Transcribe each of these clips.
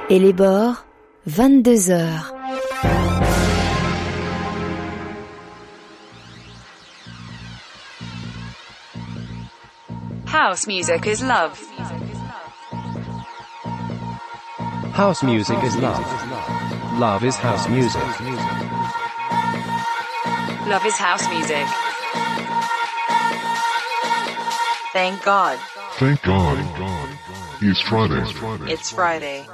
Et les bords, 22h. House music is love. House music is love. Love is house music. Love is house music. Thank God. Thank God. It's Friday. It's Friday.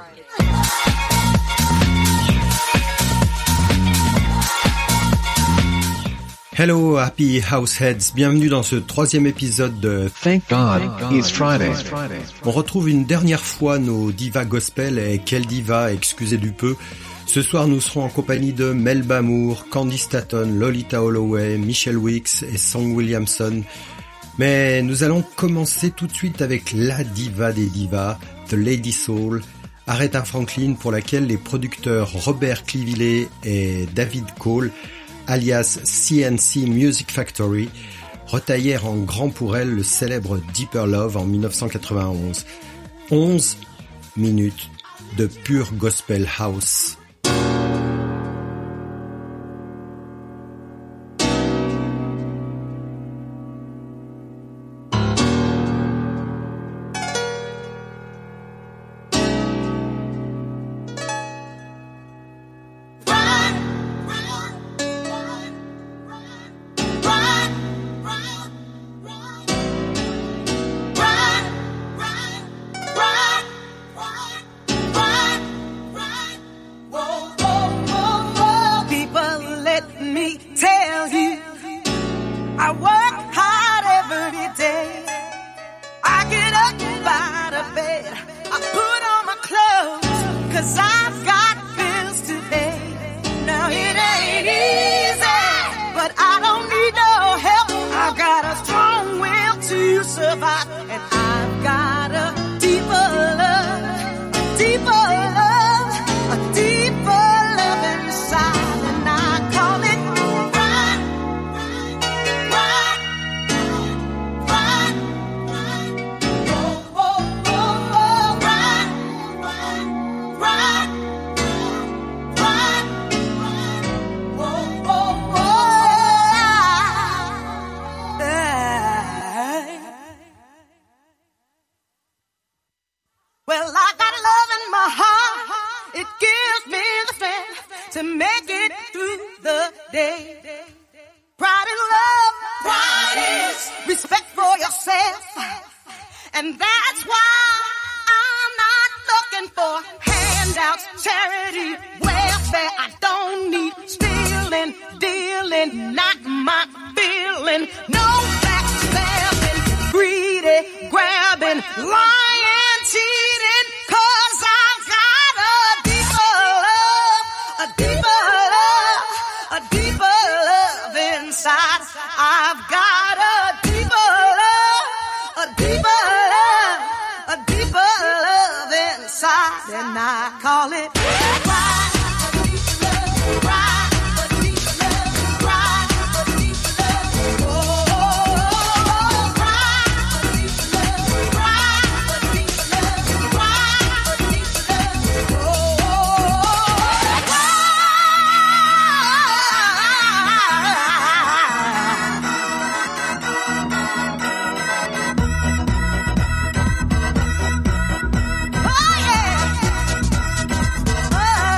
Hello Happy Househeads, bienvenue dans ce 3e épisode de Thank God It's Friday. On retrouve une dernière fois nos divas gospel, et quelle diva, excusez du peu. Ce soir nous serons en compagnie de Melba Moore, Candy Staton, Lolita Holloway, Michelle Weeks et Song Williamson. Mais nous allons commencer tout de suite avec la diva des divas, The Lady Soul, Aretha Franklin, pour laquelle les producteurs Robert Clivillé et David Cole, alias CNC Music Factory, retaillèrent en grand pour elle le célèbre Deeper Love en 1991. 11 minutes de pure gospel house. Oh,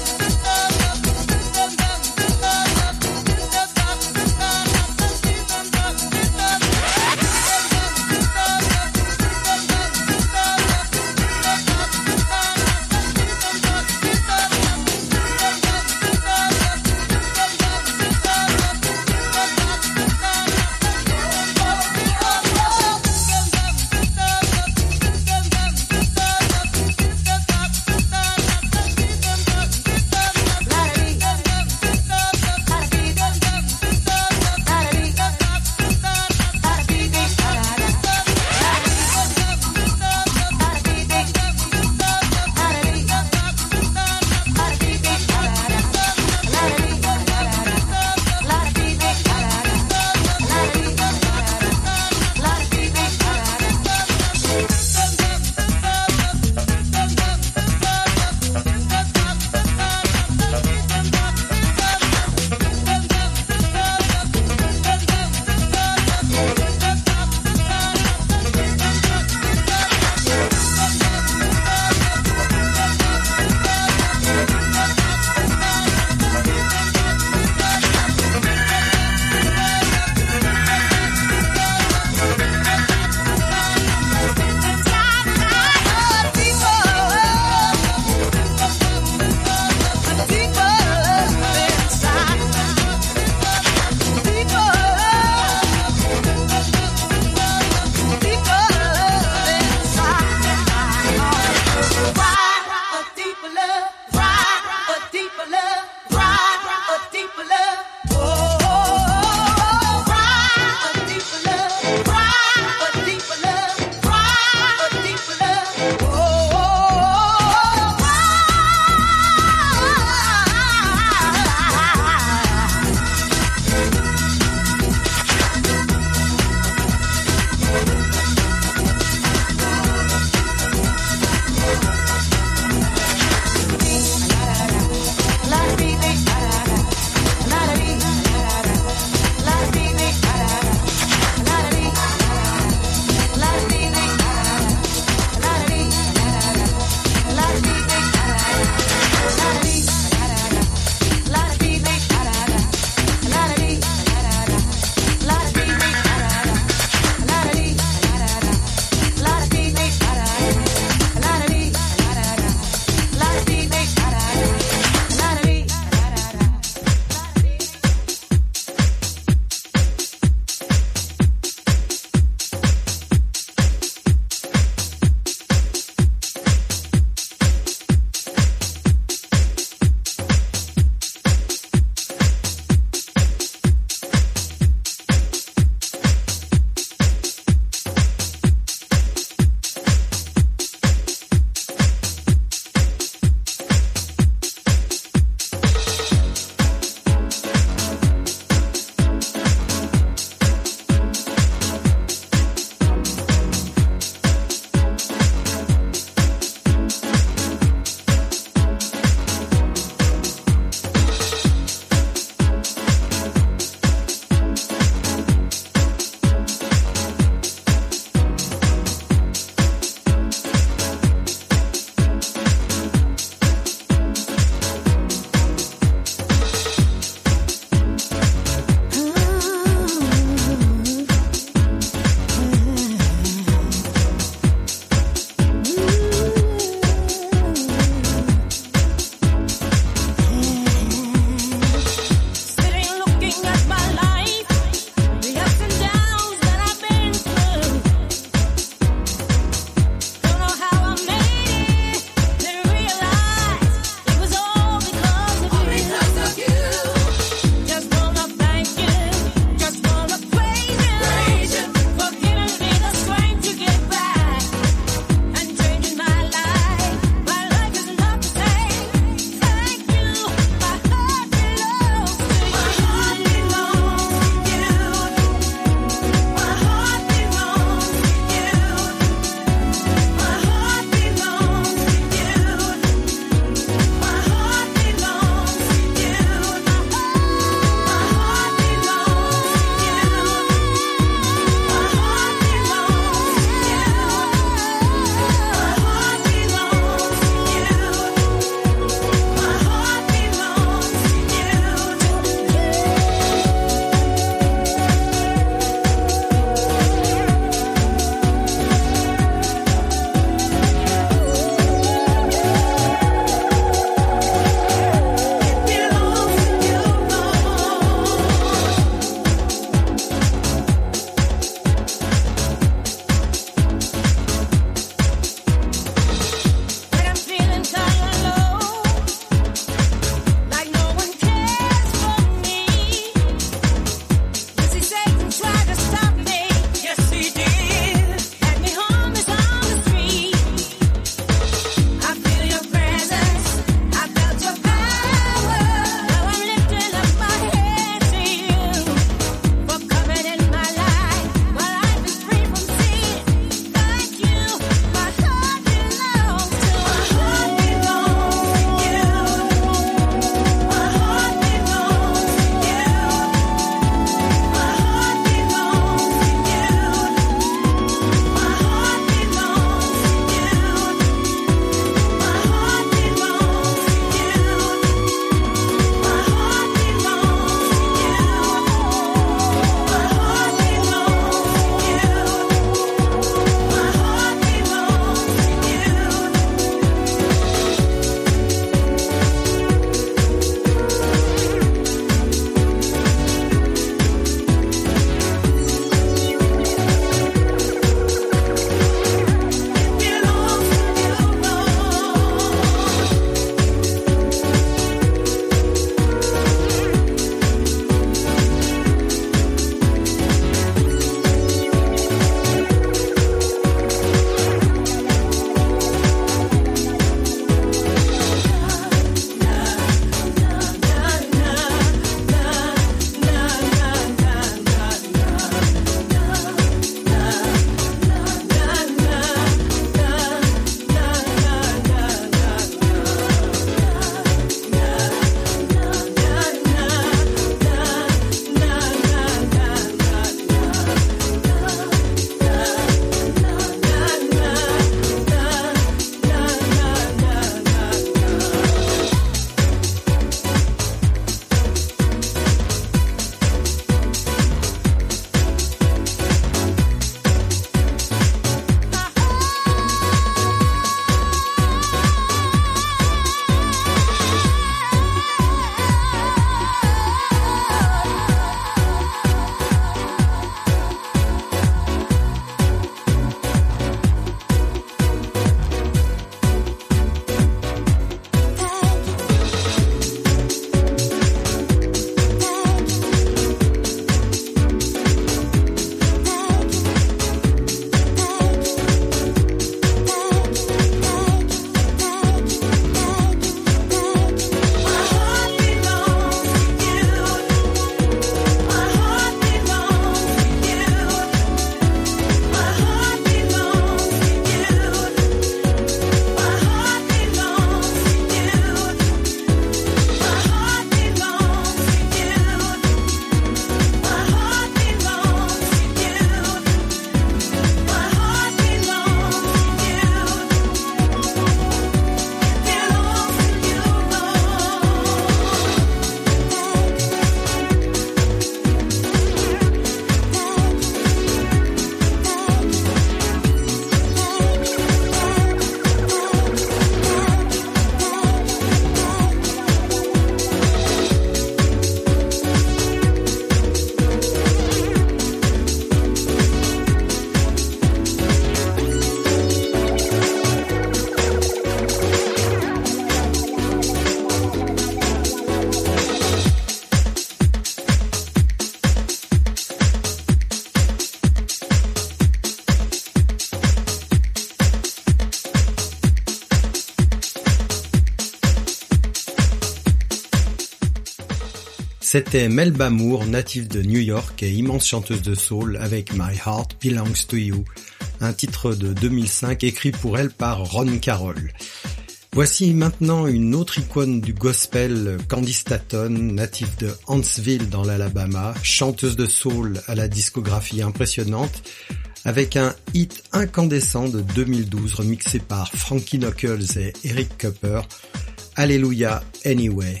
C'était Melba Moore, native de New York et immense chanteuse de soul avec My Heart Belongs to You, un titre de 2005 écrit pour elle par Ron Carroll. Voici maintenant une autre icône du gospel, Candy Staton, native de Huntsville dans l'Alabama, chanteuse de soul à la discographie impressionnante, avec un hit incandescent de 2012 remixé par Frankie Knuckles et Eric Cooper, Hallelujah Anyway.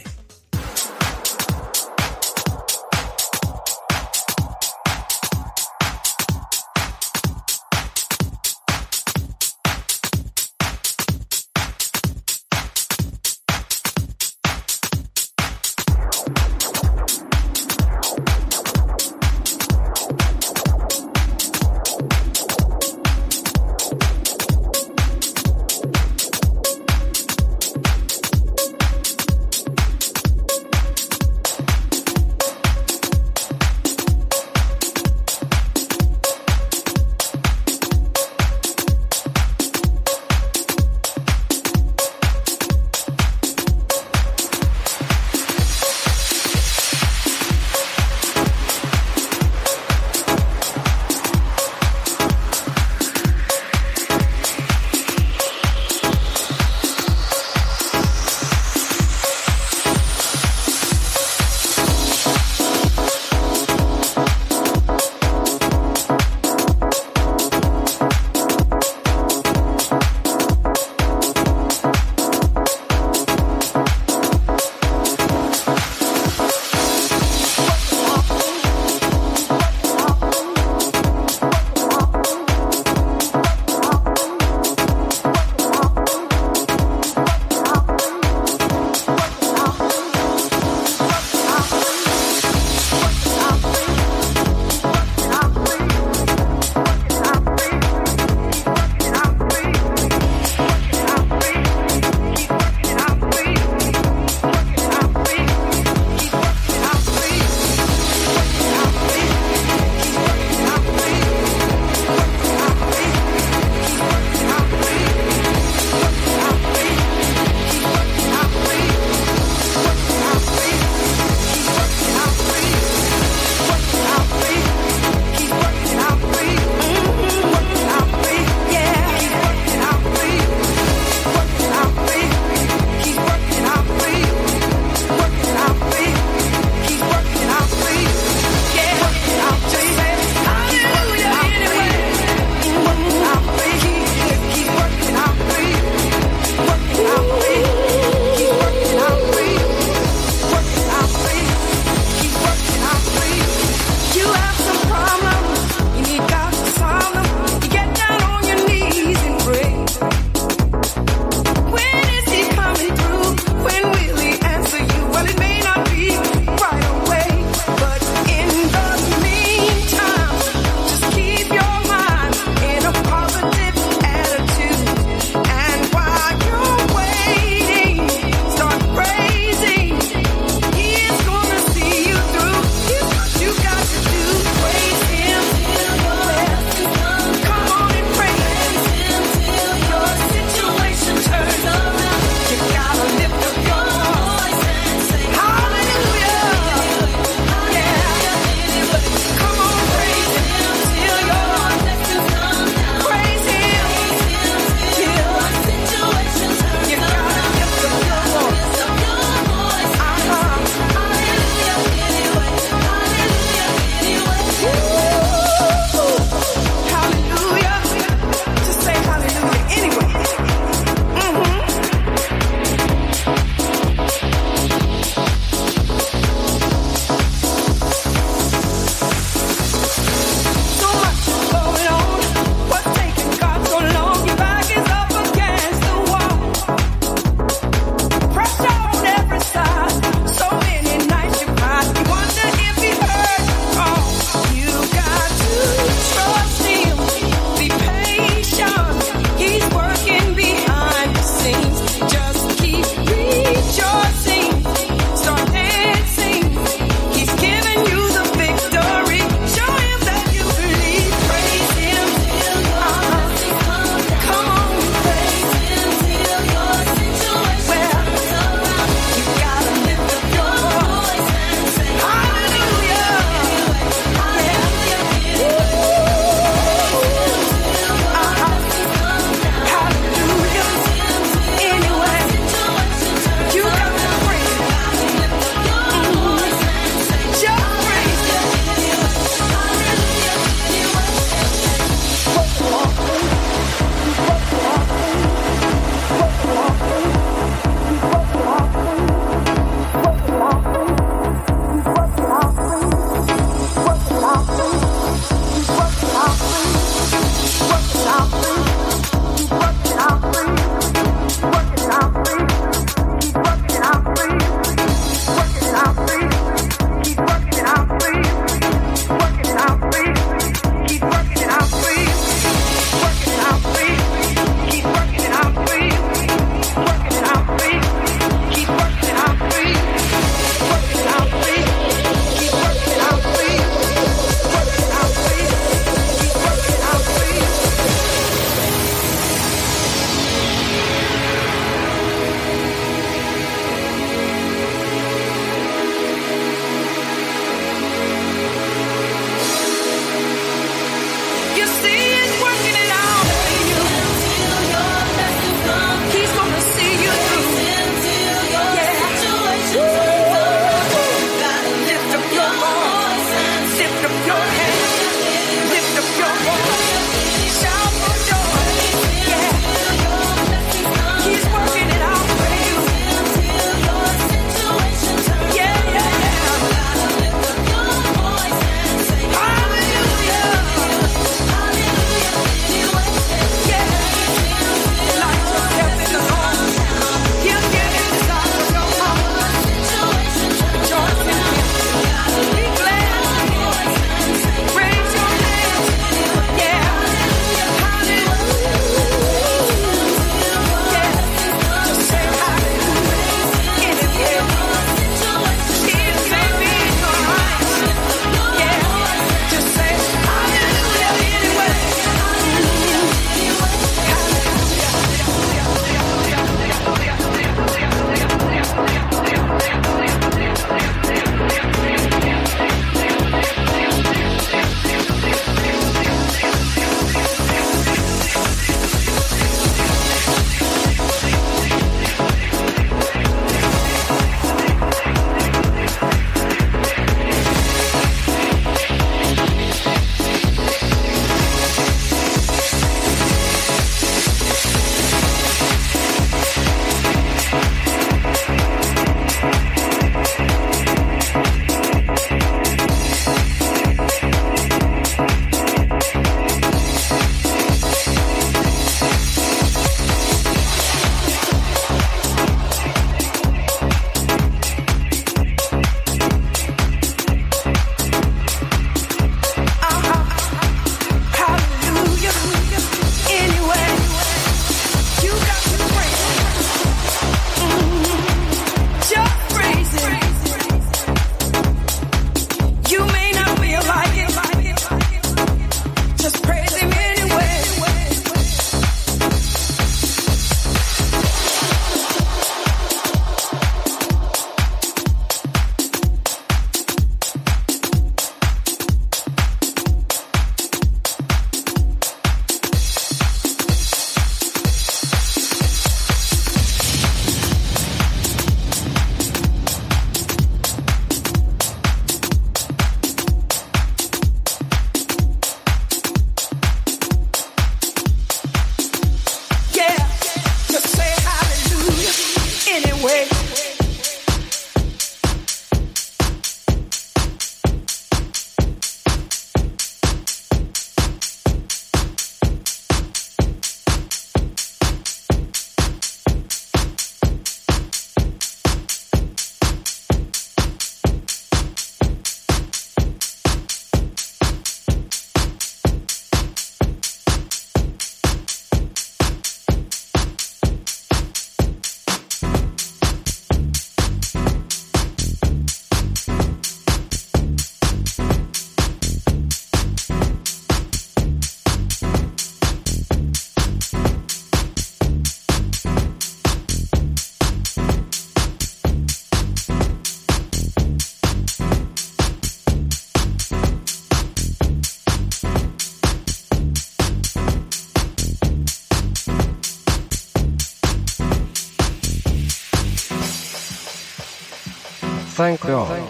Thank God.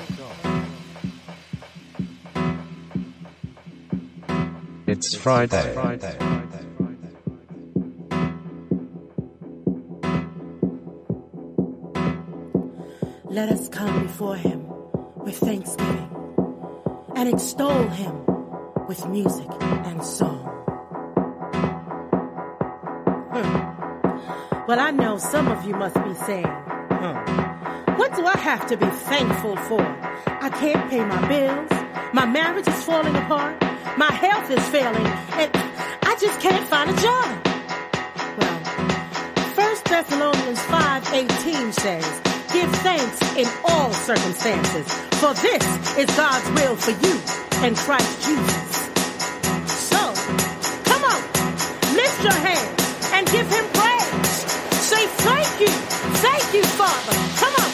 It's Friday. Let us come before him with thanksgiving and extol him with music and song. Well, I know some of you must be saying, what do I have to be thankful for? I can't pay my bills, my marriage is falling apart, my health is failing, and I just can't find a job. Well, 1 Thessalonians 5:18 says, give thanks in all circumstances, for this is God's will for you in Christ Jesus. So, come on, lift your hands and give him praise. Say thank you, Father. Come on.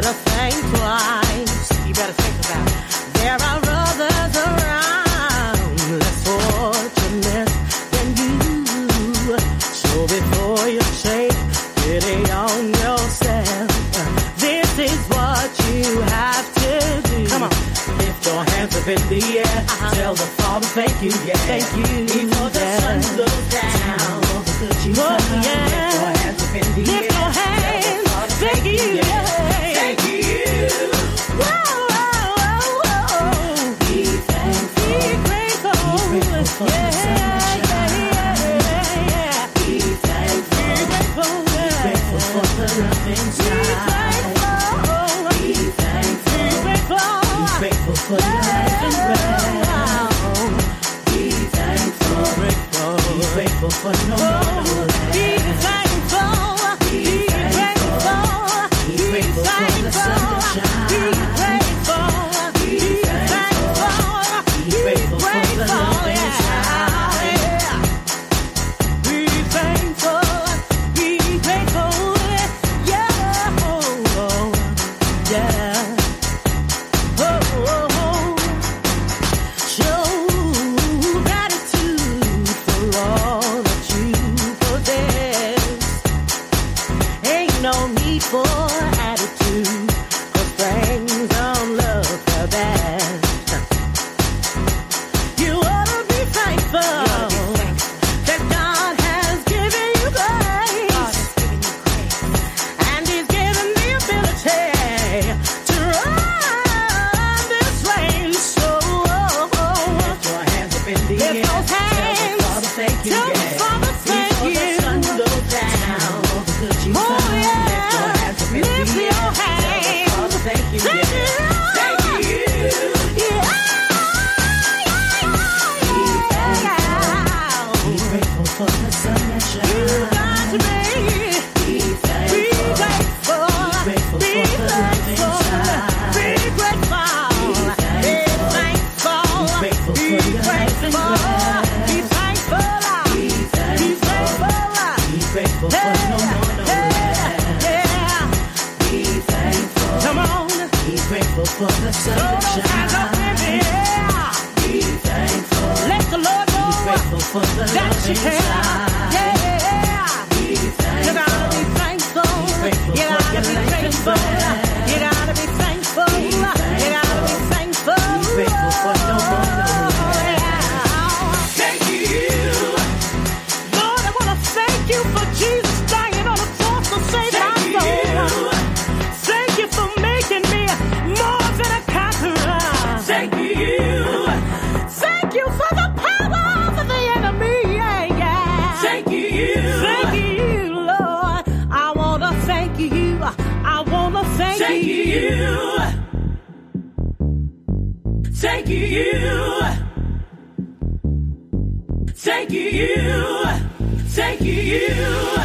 better think twice. You better think about it. There are others around less fortunate than you. So before you take pity on yourself, this is what you have to do. Come on. Lift your hands up in the air. Tell the Father thank you, yeah. Thank you. Before the sun goes down. Oh, yeah. Lift your hands up in the air. Lift your hands. Thank you, yeah. Thank you. Whoa, whoa, whoa, whoa. Be thankful. Be grateful. Be grateful for the sunshine. Yeah. Be thankful. Be grateful. Be grateful for the love inside. Be thankful. Be grateful. Be grateful for your life and breath. Be thankful. Be grateful for no more. Be thankful. Be grateful. Be grateful for the sunshine. Be grateful. Be thankful. Be grateful for the love inside. Be thankful. Be grateful. Yeah. Oh, yeah. Show gratitude for all that you possess. Ain't no need for attitude, 'cause things don't look the best. You ought to be thankful that God has given you grace. And He's given the ability to run this race. So lift your hands up in the air. Lift those hands. Tell the Father thank you. Tell the Father thank you. Before the sun goes down. Oh yeah. Lift your hands. Tell the Father thank you. Thank you. Thank you. Yeah. Be grateful for the sun that shines. You got to be. Be thankful. Be grateful. Be grateful for the love inside. Be grateful. Be thankful. Be grateful for your life and breath. Be thankful. Be thankful. Be grateful for no more no rest. Yeah. Be thankful. Come on. Be grateful for the sunshine. Be thankful. Let the Lord know Be grateful for the that love you can. inside. Yeah. Be You gotta be thankful. thankful. Be grateful You for gotta your be life and grateful. breath. You gotta be thankful. Be You gotta be thankful. Be grateful for no more no rest. Thank you. Lord, I wanna thank you for Jesus dying on the cross to save my soul. Thank you for making me more than a conqueror. Thank you. Thank you for the power of the enemy. Yeah, yeah. Thank you. Thank you, Lord. I wanna thank you. I wanna thank you. Thank you. Thank you. Thank you.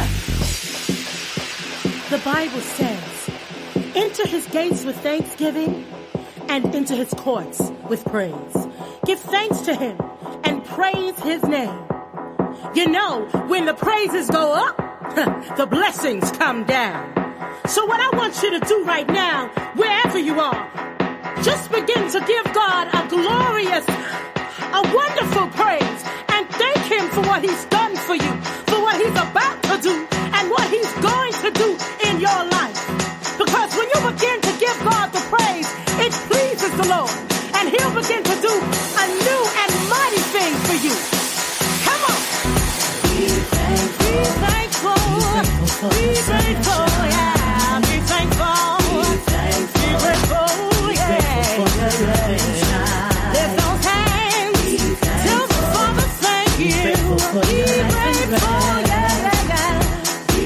The Bible says, enter his gates with thanksgiving and into his courts with praise. Give thanks to him and praise his name. You know, when the praises go up, the blessings come down. So what I want you to do right now, wherever you are, just begin to give God a glorious, a wonderful praise, and thank him for what he's done for you, for what he's about to do, and what he's going to do in your life. Because when you begin to give God the praise, it pleases the Lord, and he'll begin to do a new and mighty thing for you. Come on. Be thankful. Be thankful. Be grateful. Yeah. Be thankful. Be grateful. Yeah. Lift those hands. Tell the Father thank you. Be grateful. Yeah, yeah, yeah. Be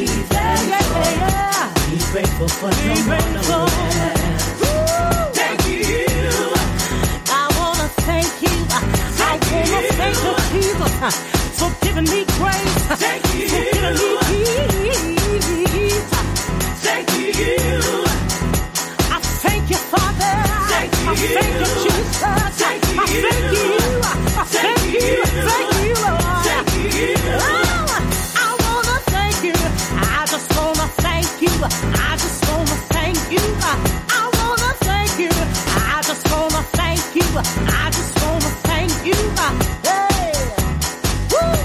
grateful for no more. Thank you. I wanna thank you. I wanna thank you, Jesus, for giving me grace. Thank you. For giving me peace. Thank you. I thank you, Father. Thank you. I thank you, Jesus. Thank you. I thank you. I thank you. Thank you, Lord. Thank you. I wanna thank you. I just wanna thank you. I just wanna thank you. I just wanna thank you. Hey, woo.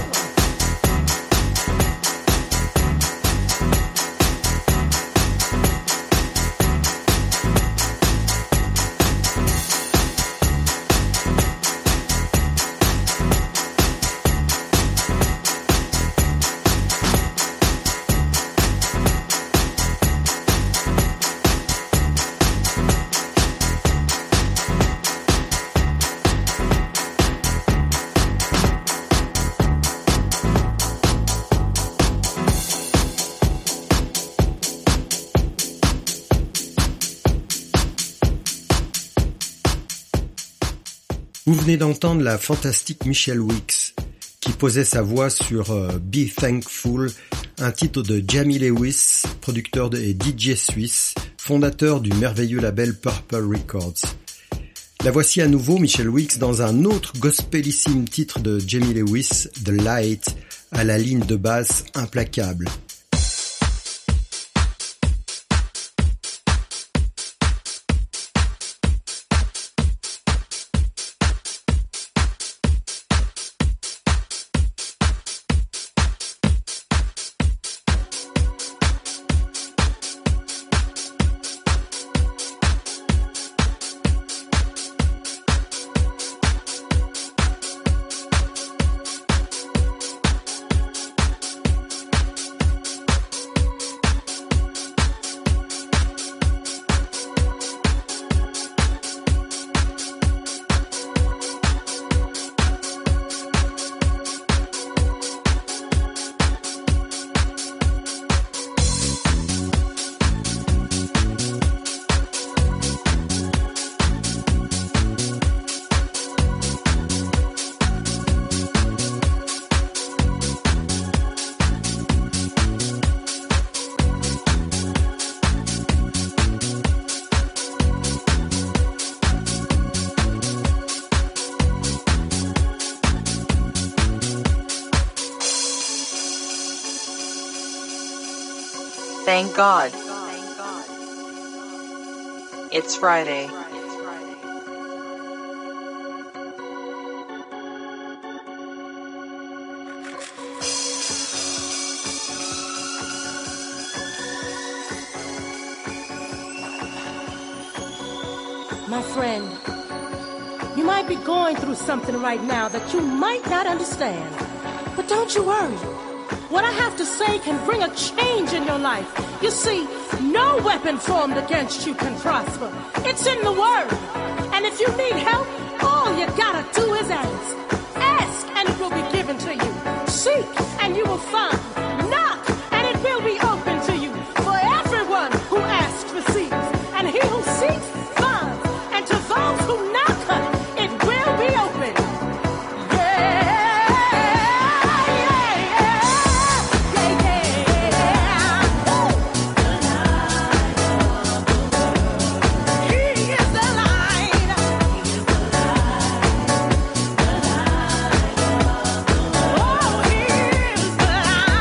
Vous venez d'entendre la fantastique Michelle Weeks, qui posait sa voix sur Be Thankful, un titre de Jamie Lewis, producteur et DJ suisse, fondateur du merveilleux label Purple Records. La voici à nouveau, Michelle Weeks, dans un autre gospelissime titre de Jamie Lewis, The Light, à la ligne de basse implacable. Thank God. It's Friday. My friend, you might be going through something right now that you might not understand. But don't you worry. What I have to say can bring a change in your life. You see, no weapon formed against you can prosper. It's in the Word. And if you need help, all you gotta do is ask. Ask, and it will be given to you. Seek, and you will find. Knock, and it will be open to you. For everyone who asks receives, and he who seeks finds. And to those who knock, it will be open. Oh, he is the light.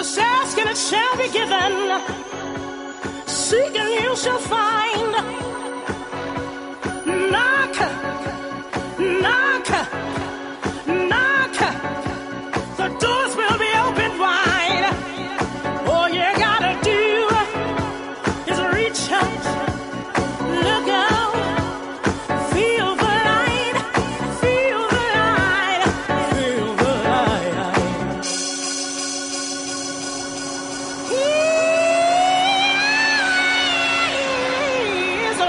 Just ask and it shall be given. Seek and you shall find. Knock, knock, knock. The doors will be opened wide. All you gotta do is reach out, look out, feel the light, feel the light, feel the light. He's a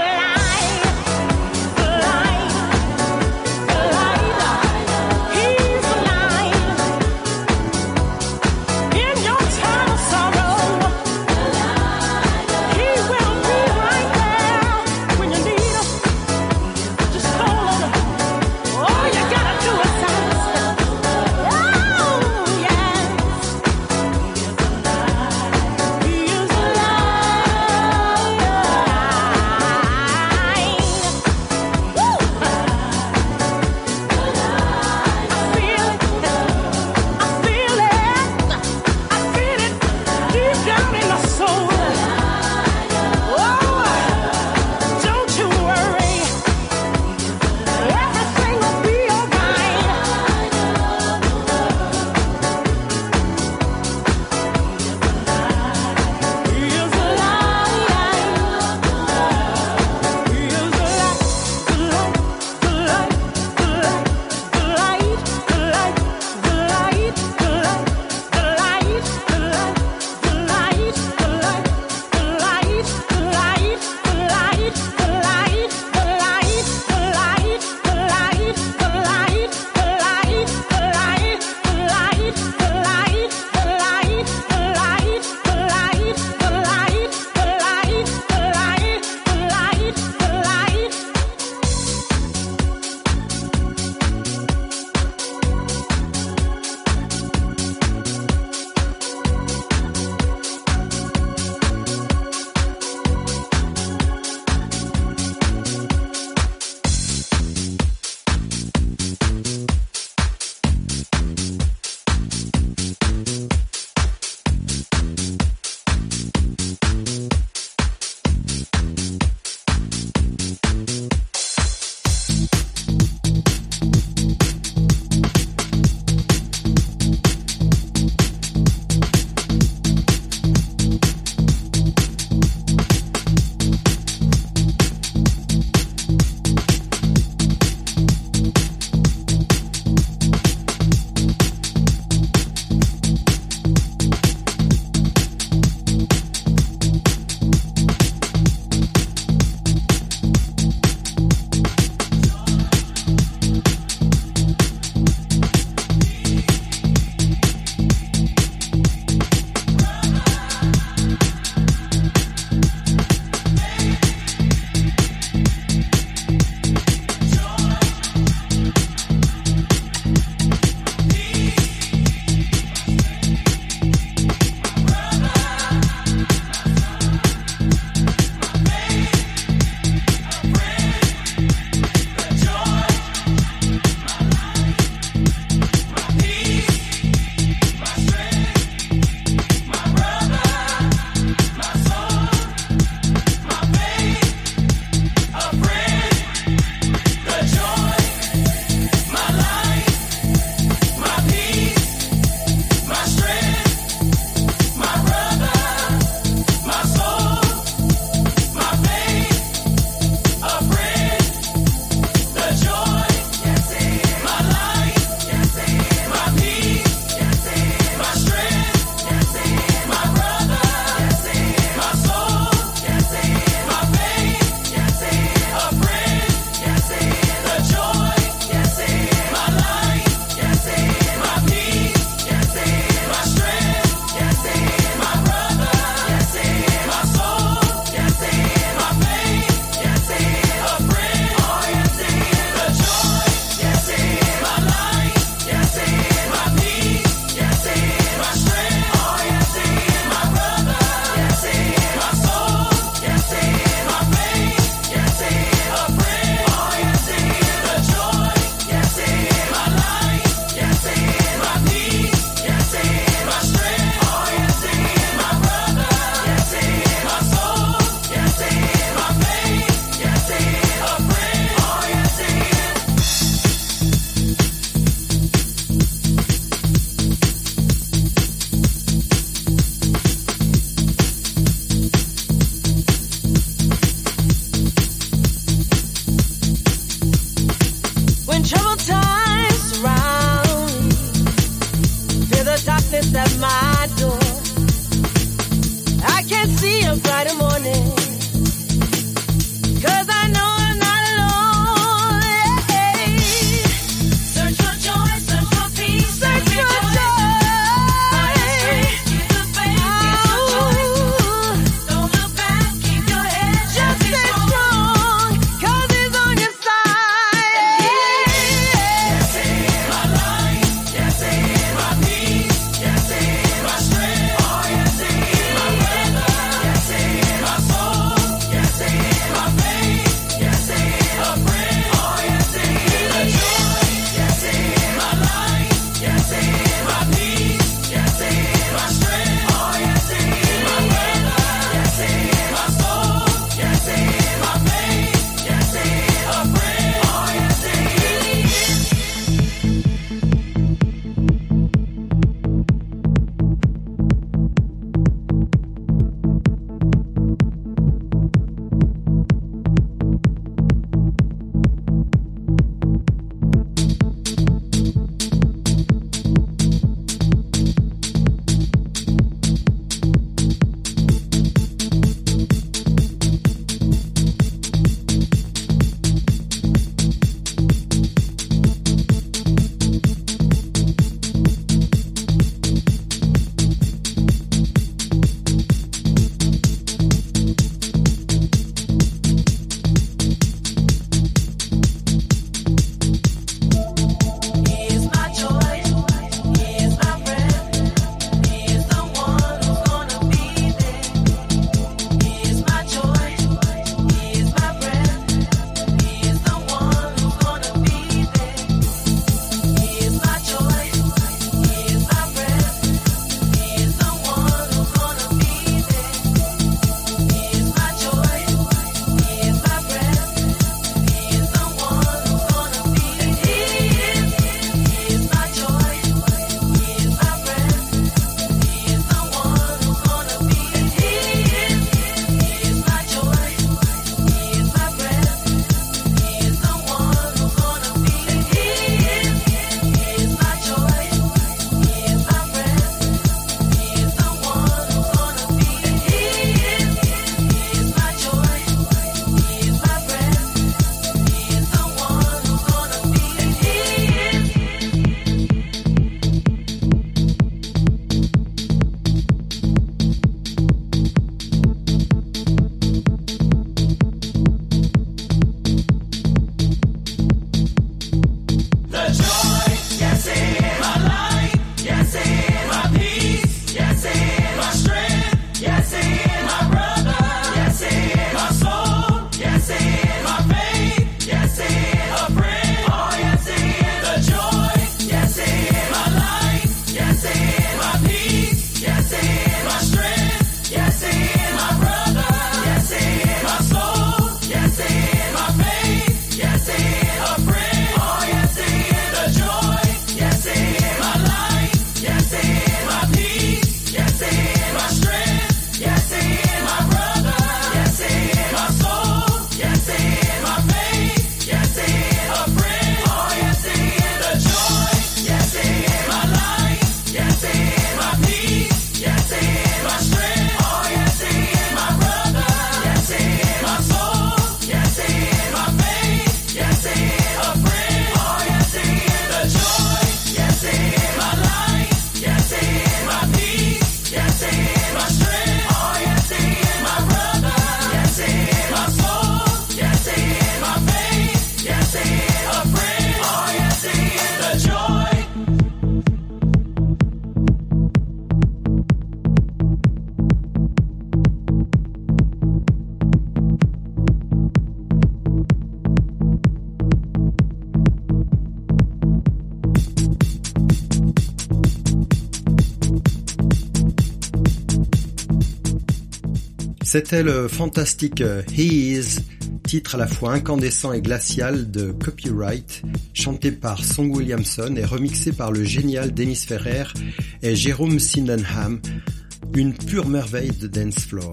C'était le fantastique He Is, titre à la fois incandescent et glacial de Copyright, chanté par Song Williamson et remixé par le génial Dennis Ferrer et Jérôme Sydenham, une pure merveille de dance floor.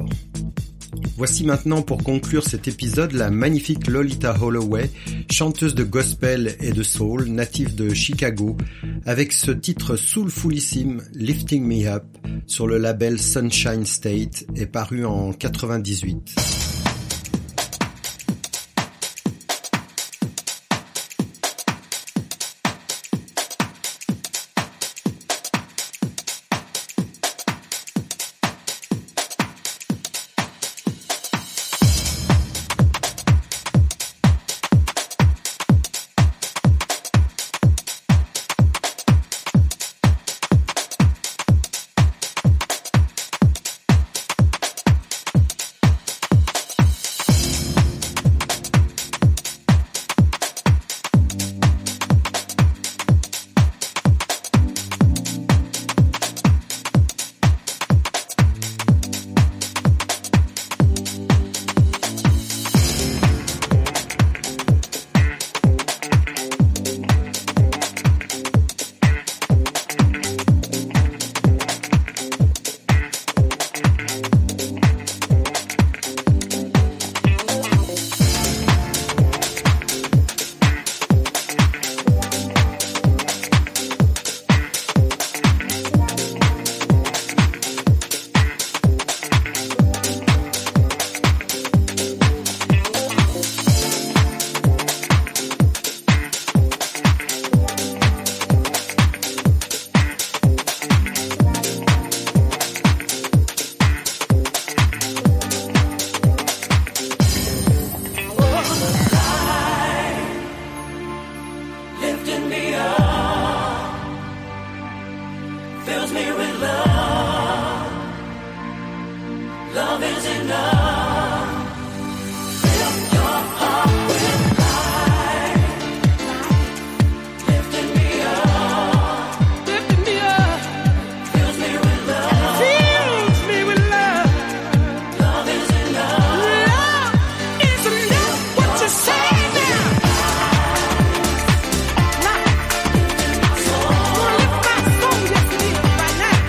Voici maintenant pour conclure cet épisode la magnifique Lolita Holloway, chanteuse de gospel et de soul, native de Chicago, avec ce titre soulfulissime Lifting Me Up sur le label Sunshine State et paru en 98. Right now.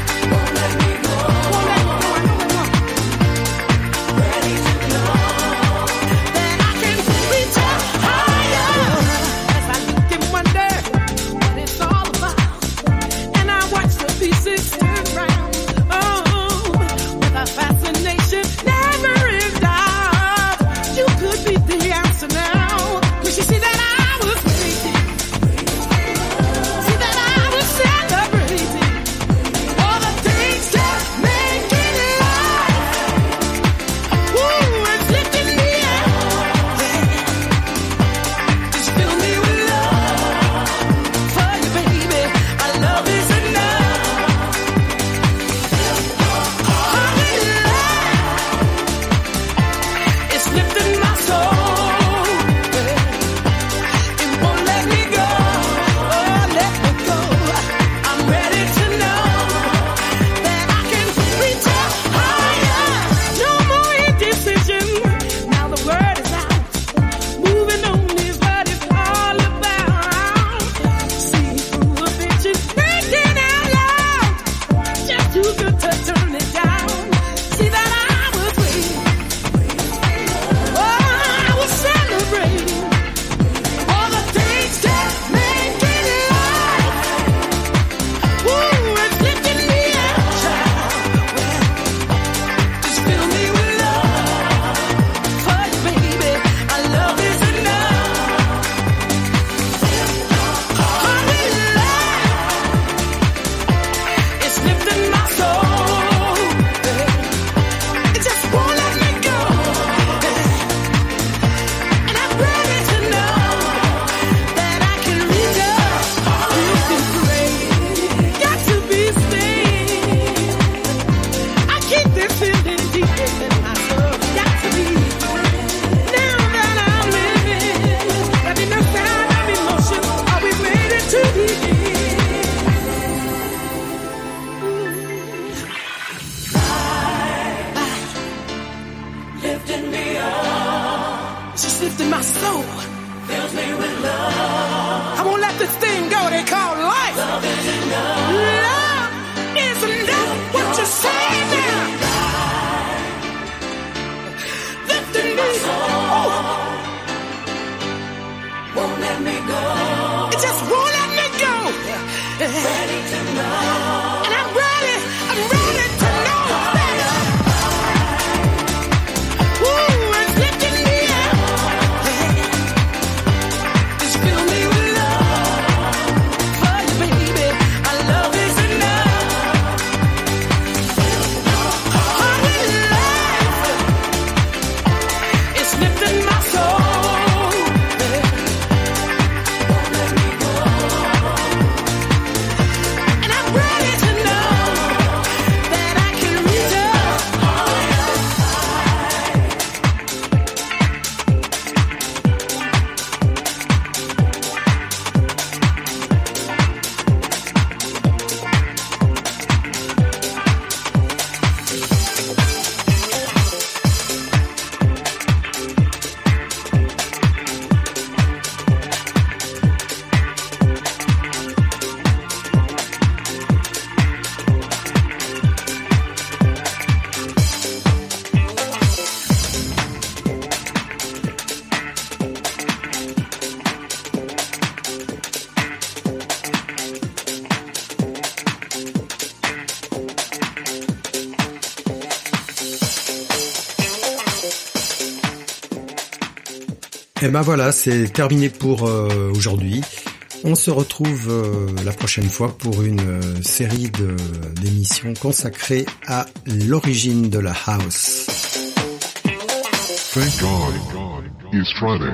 Et ben voilà, c'est terminé pour aujourd'hui. On se retrouve la prochaine fois pour une série d'émissions consacrées à l'origine de la house. Thank God. It's Friday.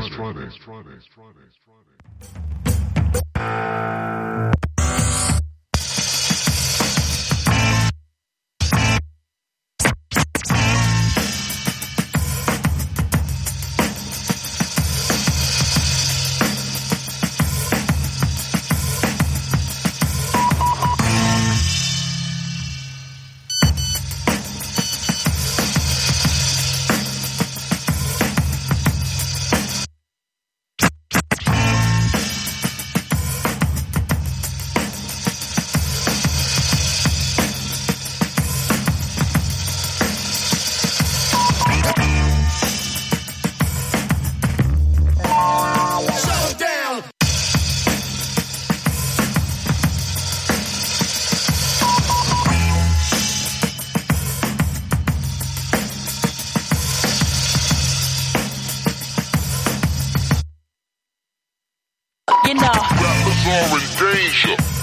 You know. Rappers are in danger.